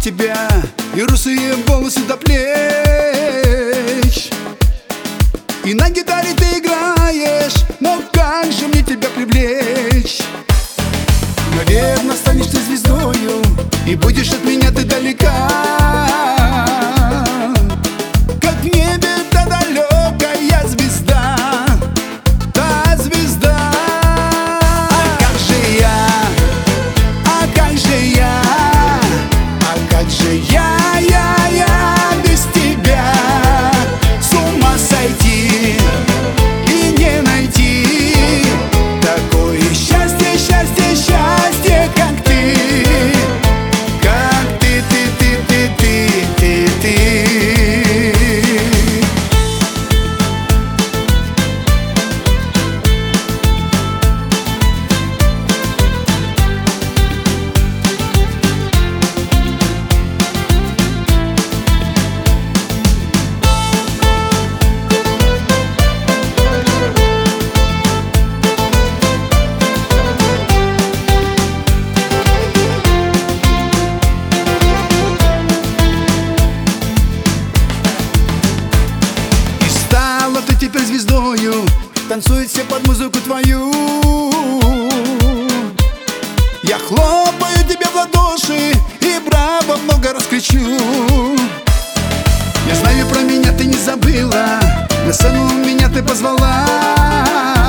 тебя и русые волосы до плеч. И на гитаре ты играешь, но как же мне тебя привлечь? Наверно, станешь ты звездою, и будешь от меня ты далека, как в небе та далекая звезда, та звезда. А как же я, а как же я, а как же я без тебя? С ума сойти и не найти такое счастье, счастье, счастье, как ты, как ты. Ты теперь звездою, танцуют все под музыку твою. Я хлопаю тебе в ладоши и браво много раскричу. Я знаю, про меня ты не забыла, на сцену меня ты позвала.